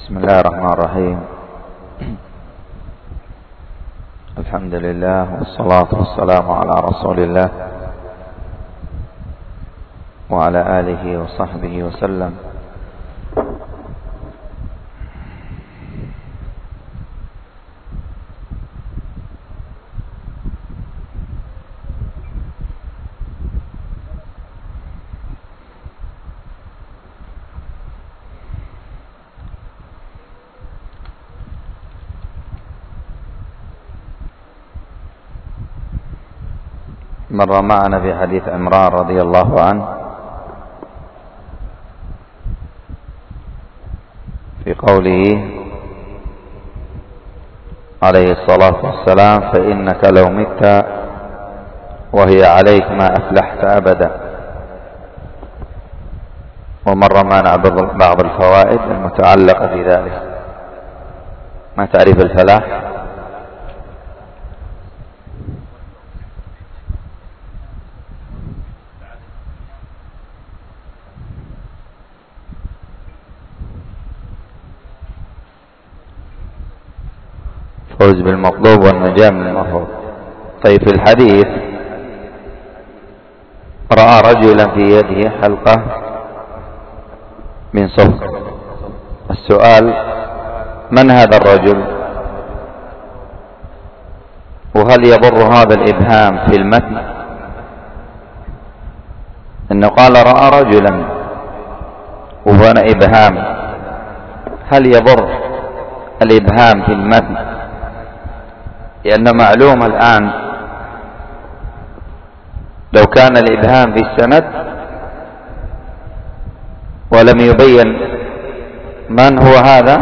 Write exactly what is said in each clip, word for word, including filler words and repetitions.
بسم الله الرحمن الرحيم. الحمد لله والصلاة والسلام على رسول الله وعلى آله وصحبه وسلم. مر معنا في حديث عمران رضي الله عنه في قوله عليه الصلاة والسلام: فإنك لو مت وهي عليك ما أفلحت أبدا. ومر معنا بعض الفوائد المتعلقة في ذلك. ما تعريف الفلاح؟ فوز بالمطلوب والنجاة من المرهوب. طيب، في الحديث رأى رجلا في يده حلقة من صفر. السؤال: من هذا الرجل؟ وهل يضر هذا الإبهام في المتن؟ إنه قال رأى رجلا وهنا إبهام، هل يضر الإبهام في المتن؟ لأن معلوم الآن لو كان الإبهام في السند ولم يبين من هو هذا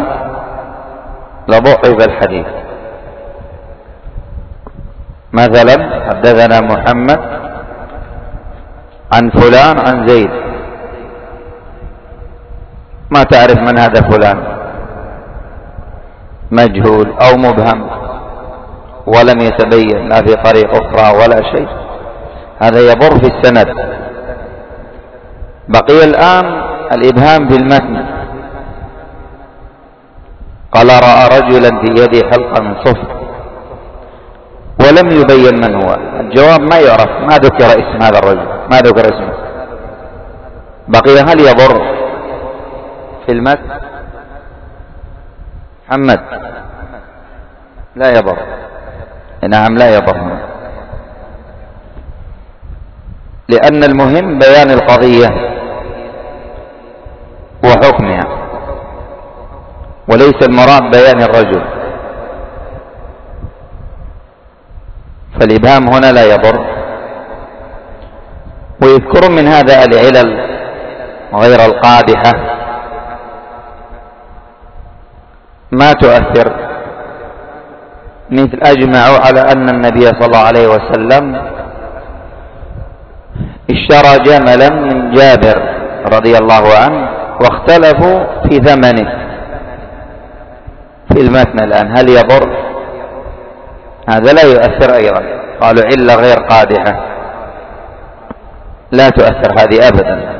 لضعف الحديث. مثلا: حدثنا محمد عن فلان عن زيد، ما تعرف من هذا فلان، مجهول أو مبهم ولم يتبين لا في طريق أخرى ولا شيء، هذا يضر في السند. بقي الآن الإبهام في المتن. قال رأى رجلا في يده حلقة من صفر ولم يبين من هو. الجواب: ما يعرف، ما ذكر اسم هذا الرجل، ما ذكر اسمه. بقي: هل يضر في المتن؟ محمد: لا يضر. نعم، لا يضر، لأن المهم بيان القضية وحكمها، وليس المراد بيان الرجل. فالإبهام هنا لا يضر. ويذكر من هذا العلل غير القادحة ما تؤثر، مثل أجمعوا على أن النبي صلى الله عليه وسلم اشترى جملا من جابر رضي الله عنه واختلفوا في ثمنه. في المتن الآن هل يضر؟ هذا لا يؤثر أيضا. قالوا علة غير قادحة، لا تؤثر هذه أبدا.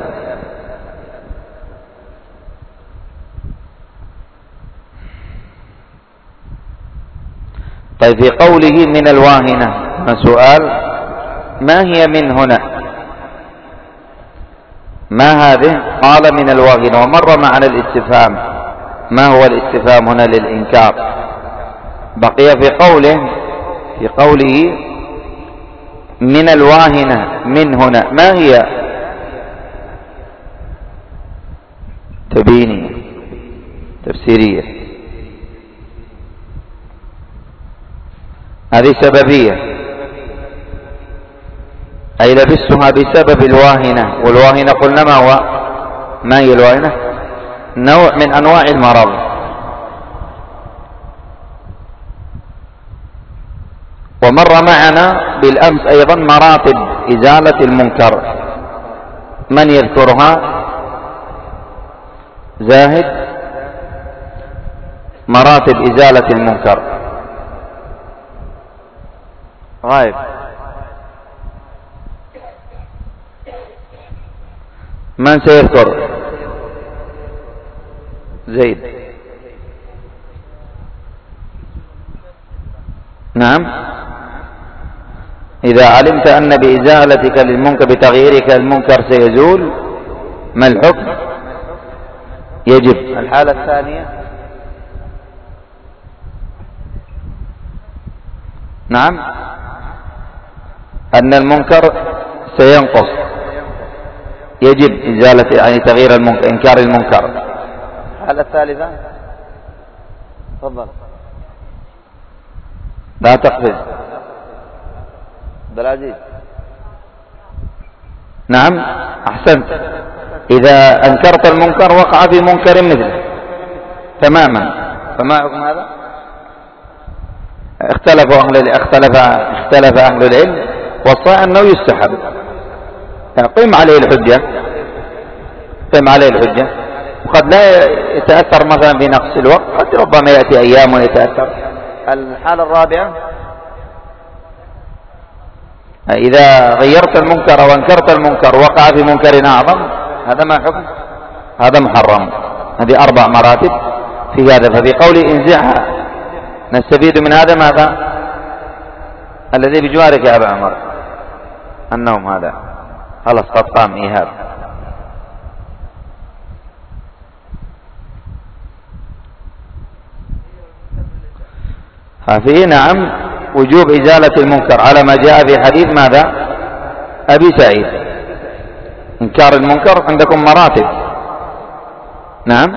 طيب، في قوله من الواهنة، ما سؤال: ما هي من هنا؟ ما هذه؟ قال من الواهنة. ومر معنا الاستفهام، ما هو الاستفهام هنا؟ للإنكار. بقي في قوله في قوله من الواهنة من هنا، ما هي؟ تبينية تفسيرية، هذه سببية، أي لبستها بسبب الواهنة. والواهنة قلنا ما هو؟ ما هي الواهنة؟ نوع من أنواع المرض. ومر معنا بالأمس أيضا مراتب إزالة المنكر، من يذكرها؟ زاهد. مراتب إزالة المنكر. غايب. من سيذكر؟ زيد. نعم. إذا علمت أن بإزالتك للمنكر بتغييرك المنكر سيزول، ما الحكم؟ يجب. الحالة الثانية نعم أن المنكر سينقص، يجب إزالة يعني تغيير المنكر، إنكار المنكر. الحالة الثالثة تفضل لا تقفز عبد العزيز. نعم أحسنت. إذا أنكرت المنكر وقع في منكر مثله تماما، فما حكم هذا؟ اختلف أهل اختلف اختلف أهل العلم والصحيح أنه يستحب. قم عليه الحجة، قم عليه الحجة. وقد لا يتأثر مثلا بنقص الوقت، قد ربما يأتي أيام ويتأثر. الحالة الرابعة إذا غيرت المنكر وانكرت المنكر وقع في منكر أعظم، هذا ما حكم؟ هذا محرم. هذه أربع مراتب في هذا. ففي قول انزعها نستفيد من هذا ماذا؟ الذي بجوارك يا أبا عمر النوم، هذا خلص قد قام إيهاب. فيه نعم وجوب إزالة المنكر على ما جاء في حديث ماذا؟ أبي سعيد. إنكار المنكر عندكم مراتب. نعم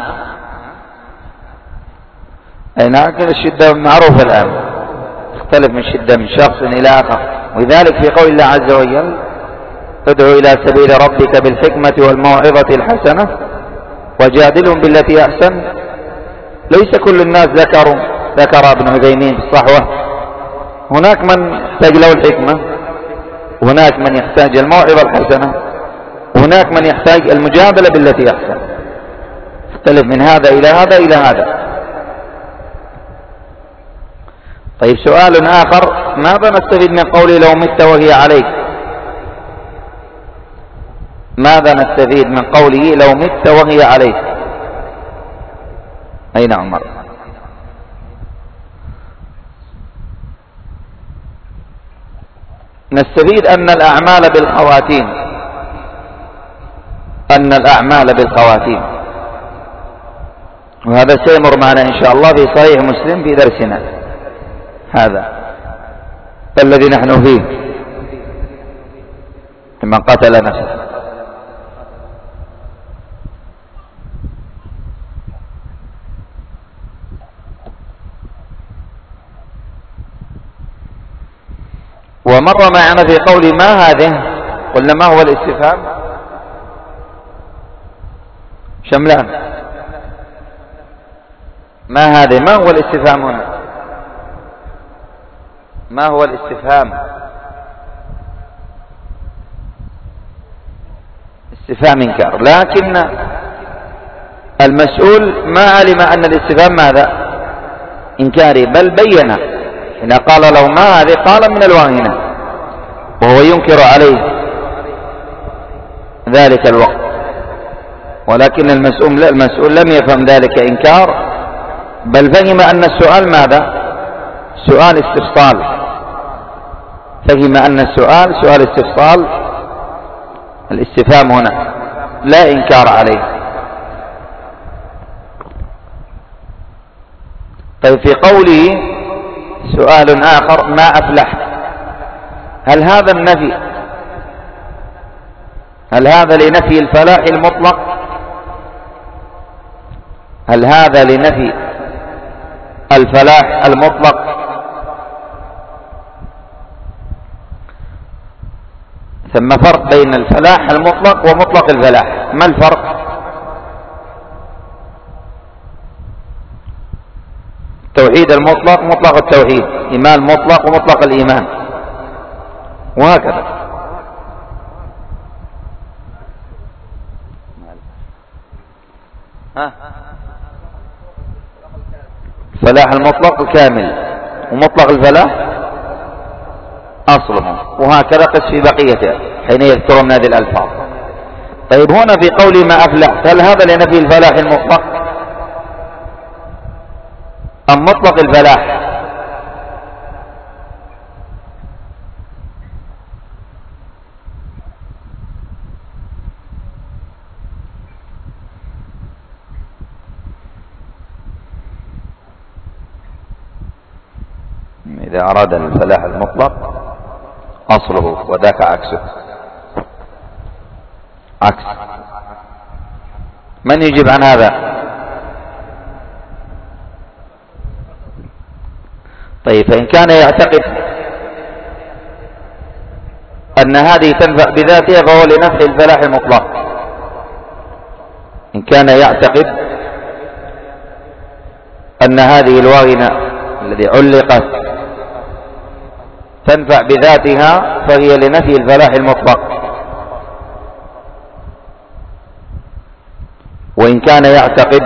أي نعم. الشدة معروفة الآن، تختلف من شدة من شخص إلى آخر. ولذلك في قول الله عز وجل ادعو إلى سبيل ربك بالحكمة والموعظة الحسنة وجادلهم بالتي أحسن. ليس كل الناس ذكروا، ذكر ابن عثيمين في الصحوة، هناك من يحتاج له الحكمة، وهناك من يحتاج الموعظة الحسنة، وهناك من يحتاج المجادلة بالتي أحسن. اختلف من هذا إلى هذا إلى هذا. طيب سؤال آخر، ماذا نستفيد من قوله لو مت وهي عليك؟ ماذا نستفيد من قوله لو مت وهي عليك؟ أين عمر؟ نستفيد أن الأعمال بالخواتيم، أن الأعمال بالخواتيم، وهذا سيمر معنا إن شاء الله في صحيح مسلم في درسنا هذا الذي نحن فيه لمن قتل نفسه. ومر معنا في قول ما هذه، قلنا ما هو الاستفهام؟ شملان ما هذه؟ ما هو الاستفهام هنا؟ ما هو الاستفهام؟ استفهام إنكار، لكن المسؤول ما علم أن الاستفهام ماذا؟ إنكاري، بل بين إن قال له ما هذه قال من الواهنة، وهو ينكر عليه ذلك الوقت. ولكن المسؤول المسؤول لم يفهم ذلك إنكار، بل فهم أن السؤال ماذا؟ سؤال استفصال. فهم أن السؤال سؤال استفصال، الاستفهام هنا لا إنكار عليه. طيب في قوله سؤال آخر ما أفلحت، هل هذا النفي هل هذا لنفي الفلاح المطلق؟ هل هذا لنفي الفلاح المطلق؟ ثم فرق بين الفلاح المطلق ومطلق الفلاح. ما الفرق؟ التوحيد المطلق مطلق التوحيد، إيمان مطلق ومطلق الإيمان، وهكذا. ها الفلاح المطلق الكامل ومطلق الفلاح أصله، وهكذا قس في بقيته حين يذكرون هذه الألفاظ. طيب هنا في قول ما أفلح، هل هذا لنفي الفلاح المطلق أم مطلق الفلاح؟ إذا أراد الفلاح المطلق أصله وذاك عكسه. عكس. من يجيب عن هذا؟ طيب، فإن كان يعتقد أن هذه تنفع بذاتها فهو لنفع الفلاح المطلق. إن كان يعتقد أن هذه الواغنة الذي علقت تنفع بذاتها فهي لنفي الفلاح المطلق. وإن كان يعتقد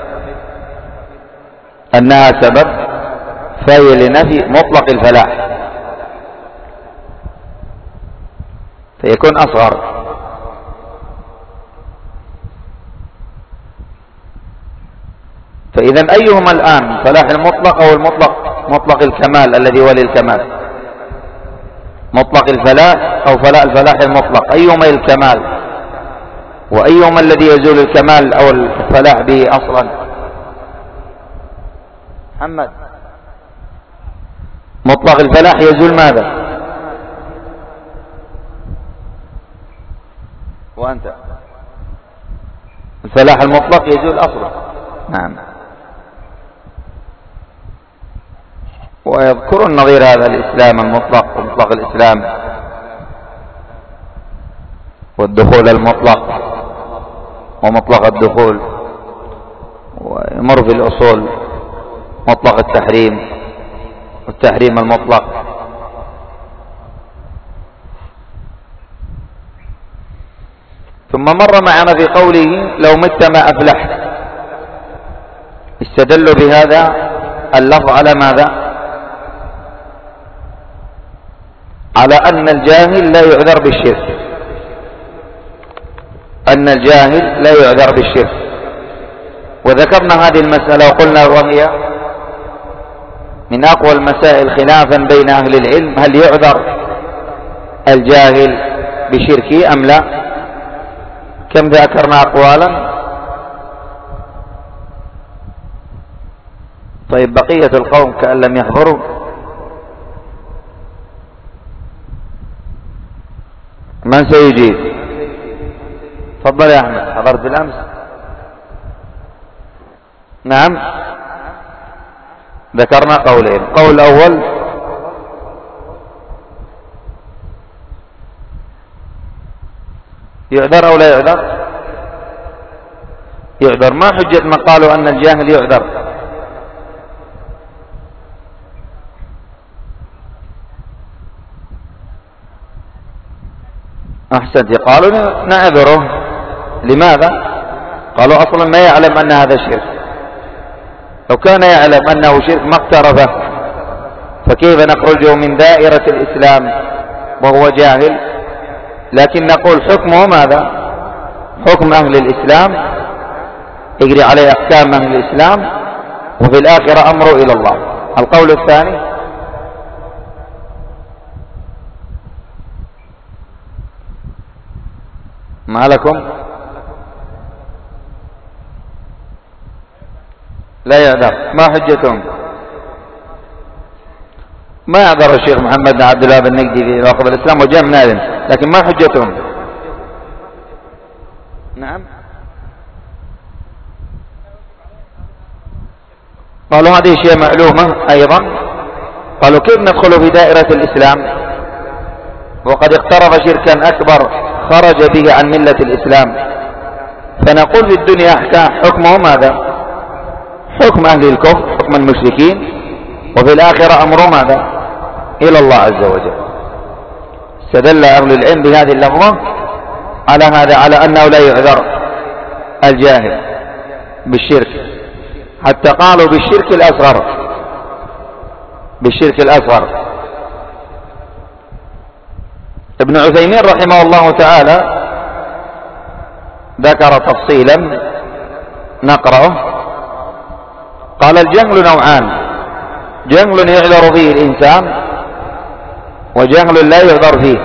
أنها سبب فهي لنفي مطلق الفلاح، فيكون أصغر. فإذا أيهما الآن، فلاح المطلق أو المطلق مطلق الكمال الذي هو للكمال؟ مطلق الفلاح أو فلاح الفلاح المطلق، أيهما الكمال وأيهما الذي يزول الكمال أو الفلاح به أصلا؟ محمد، مطلق الفلاح يزول ماذا؟ وأنت الفلاح المطلق يزول أصلا. نعم. ويذكرون نظير هذا الإسلام المطلق ومطلق الإسلام والدخول المطلق ومطلق الدخول، ويمر في الأصول مطلق التحريم والتحريم المطلق. ثم مر معنا في قوله لو مت ما أفلحت، استدلوا بهذا اللفظ على ماذا؟ على أن الجاهل لا يعذر بالشرك، أن الجاهل لا يعذر بالشرك. وذكرنا هذه المسألة وقلنا وهي من أقوى المسائل خلافا بين أهل العلم، هل يعذر الجاهل بشركه أم لا؟ كم ذكرنا أقوالا. طيب، بقية القوم كأن لم يحضروا. من سيجيب؟ تفضل يا أحمد، حضرت بالأمس؟ نعم، ذكرنا قولين. قول الأول يعذر أو لا يعذر؟ يعذر. ما حجة من قالوا أن الجاهل يعذر؟ أحسنت. قالوا نعذره. لماذا؟ قالوا أصلا ما يعلم أن هذا شرك. لو كان يعلم أنه شرك ما اقترفه، فكيف نخرجه من دائرة الإسلام وهو جاهل؟ لكن نقول حكمه ماذا؟ حكم أهل الإسلام، يجري عليه أحكام أهل الإسلام، وفي الآخرة أمره إلى الله. القول الثاني ما لكم؟ لا يعذر. ما حجتهم؟ ما يعذر الشيخ محمد بن عبد الله بن نجدي في واقف الإسلام وجاء من آدم، لكن ما حجتهم؟ نعم، قالوا هذه شيء معلومة أيضا. قالوا كيف ندخل في دائرة الإسلام وقد اقترف شركا أكبر خرج به عن ملة الإسلام؟ فنقول في الدنيا أحكام حكمه ماذا؟ حكم أهل الكفر، حكم المشركين، وفي الآخرة أمره ماذا؟ إلى الله عز وجل. استدل أهل العلم بهذه اللفظة على هذا، على أنه لا يعذر الجاهل بالشرك، حتى قالوا بالشرك الأصغر، بالشرك الأصغر. ابن عثيمين رحمه الله تعالى ذكر تفصيلا نقرأه. قال الجهل نوعان: جهل يعذر فيه الإنسان، وجهل لا يعذر فيه.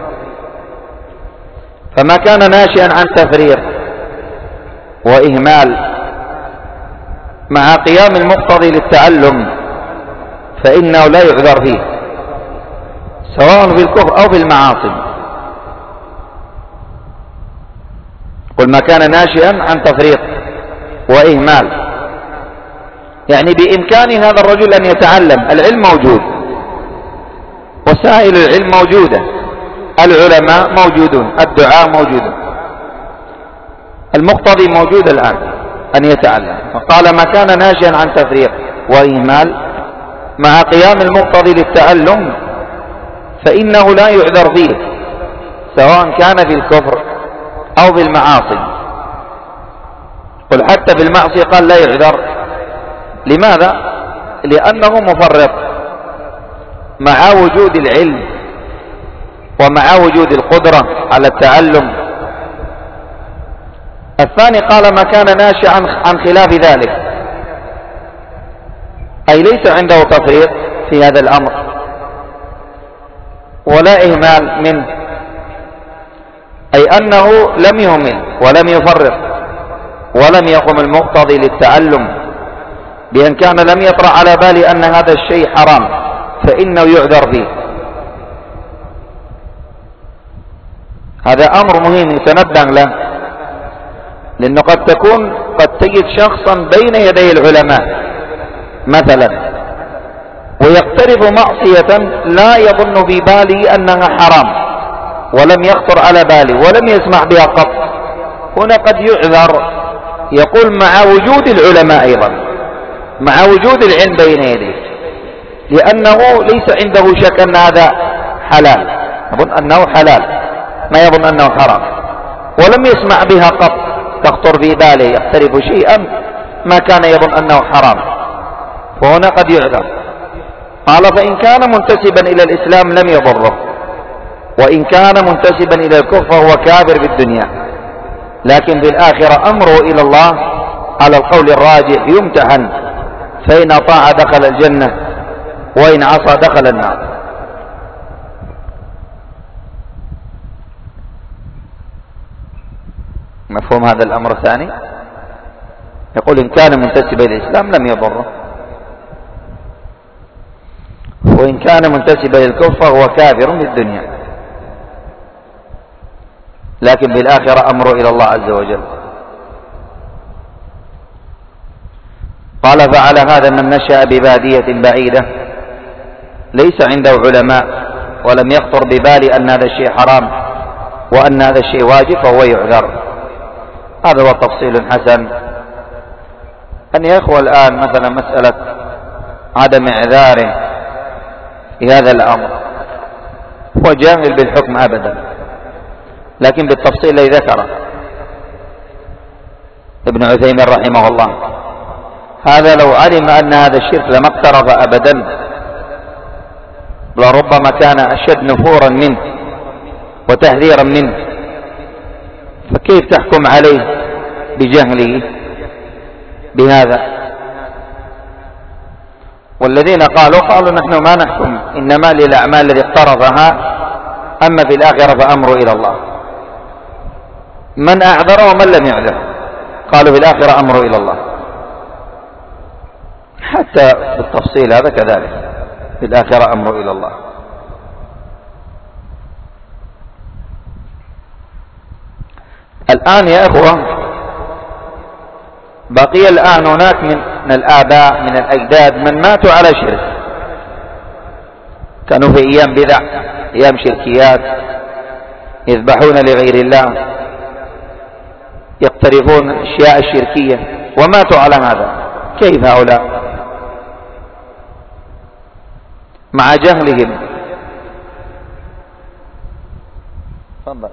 فما كان ناشئا عن تفريط وإهمال مع قيام المقتضي للتعلم فإنه لا يعذر فيه سواء في الكفر أو في المعاصي. قل ما كان ناشئا عن تفريط وإهمال، يعني بإمكان هذا الرجل أن يتعلم، العلم موجود، وسائل العلم موجودة، العلماء موجودون، الدعاء موجودون، المقتضي موجود الآن أن يتعلم. فقال ما كان ناشئا عن تفريط وإهمال مع قيام المقتضي للتعلم فإنه لا يعذر فيه سواء كان في الكفر أو في المعاصي. قل حتى في المعصية قال لا يعذر. لماذا؟ لأنه مفرط مع وجود العلم ومع وجود القدرة على التعلم. الثاني قال ما كان ناشئا عن خلاف ذلك، أي ليس عنده تفريط في هذا الأمر ولا إهمال منه، أي أنه لم يهمل ولم يفرط ولم يقم المقتضي للتعلم، بأن كان لم يطرأ على بالي أن هذا الشيء حرام فإنه يعذر فيه. هذا أمر مهم يتنبه له، لأنه قد تكون قد تجد شخصا بين يدي العلماء مثلا ويقترف معصية لا يظن في باله أنها حرام ولم يخطر على باله ولم يسمع بها قط، هنا قد يعذر. يقول مع وجود العلماء أيضا، مع وجود العلم بين يديه، لأنه ليس عنده شك أن هذا حلال، يظن أنه حلال ما يظن أنه حرام، ولم يسمع بها قط تخطر في باله يقترف شيئا ما كان يظن أنه حرام، فهنا قد يعذر. قال فإن كان منتسبا إلى الإسلام لم يضره، وإن كان منتسبا إلى الكفر فهو كافر في الدنيا، لكن في الآخرة أمره إلى الله على القول الراجح يمتحن، فإن أطاع دخل الجنة وإن عصى دخل النار. مفهوم هذا الأمر الثاني؟ يقول إن كان منتسبا إلى الإسلام لم يضره، وإن كان منتسبا للكفر فهو كافر في الدنيا، لكن بالآخرة أمره إلى الله عز وجل. قال فعلى هذا من نشأ ببادية بعيدة ليس عنده علماء ولم يخطر ببالي أن هذا الشيء حرام وأن هذا الشيء واجب فهو يعذر. هذا هو تفصيل حسن. أن يا إخوة الآن مثلا مسألة عدم إعذاره في هذا الأمر هو جاهل بالحكم أبدا، لكن بالتفصيل الذي ذكره ابن عثيمين رحمه الله، هذا لو علم أن هذا الشرك لما اقترف أبدا لربما كان أشد نفورا منه وتحذيرا منه، فكيف تحكم عليه بجهله بهذا؟ والذين قالوا قالوا نحن ما نحكم، إنما للأعمال التي اقترفها، أما في الآخرة فأمره إلى الله. من أعذر ومن لم يعذر قالوا في الآخرة أمره إلى الله. حتى بالتفصيل هذا كذلك، في الآخرة أمره إلى الله. الآن يا إخوة بقي الآن هناك من الآباء من الأجداد من ماتوا على شرك، كانوا في أيام بدع، أيام شركيات، يذبحون لغير الله، يقترفون الأشياء الشركية وماتوا على هذا. كيف هؤلاء مع جهلهم؟ تفضل.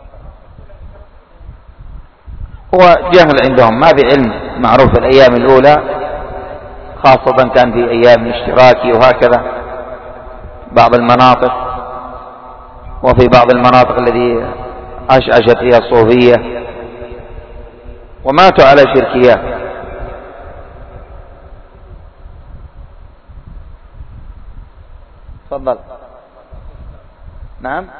هو جهل عندهم، ما في علم معروف في الأيام الأولى، خاصة كان في أيام الاشتراكي وهكذا بعض المناطق، وفي بعض المناطق التي عشعشت فيها الصوفية، وماتوا على شركيات. تفضل. نعم.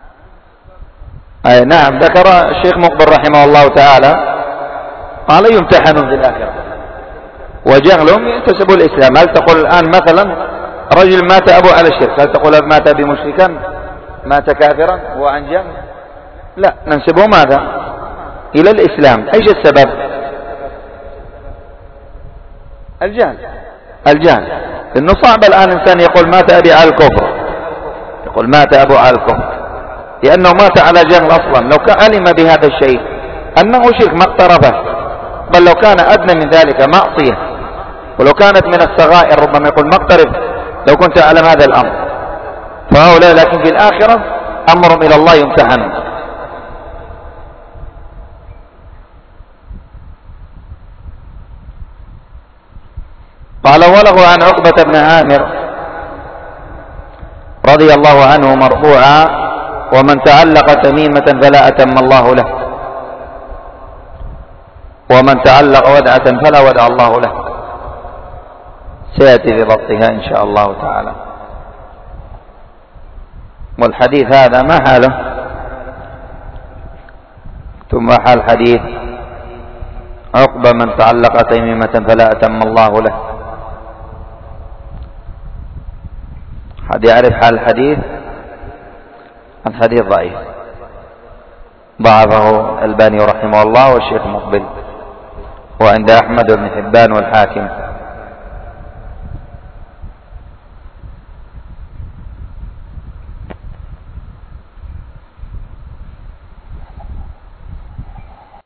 أي نعم، ذكر الشيخ مقبل رحمه الله تعالى قال يمتحنون في الآخرة وجهلهم ينتسبوا الإسلام. هل تقول الآن مثلا رجل مات أبوه على الشرك، هل تقول مات أبي مشركا مات كافرا هو عن جهل؟ لا، ننسبه ماذا؟ إلى الإسلام. أيش السبب؟ الجهل. الجهل، إنه صعب الآن إنسان يقول مات أبي على الكفر، يقول مات أبو على الكفر، لأنه مات على جهل أصلا. لو كان علم بهذا الشيء أنه شرك ما اقتربه، بل لو كان أدنى من ذلك معصية، ولو كانت من الصغائر ربما يقول ما اقترب لو كنت أعلم هذا الأمر. فهؤلاء لكن في الآخرة أمرهم إلى الله يمتحنون. قال وله عن عقبة بن عامر رضي الله عنه مرفوعا: ومن تعلق تميمة فلا أتم الله له، ومن تعلق ودعة فلا ودع الله له. سيأتي بضبطها إن شاء الله تعالى. والحديث هذا ما حاله؟ ثم حال حديث عقبة: من تعلق تميمة فلا أتم الله له. حد يعرف حال الحديث؟ الحديث ضعيف، ضعفه الألباني رحمه الله والشيخ مقبل، وعند أحمد بن حبان والحاكم.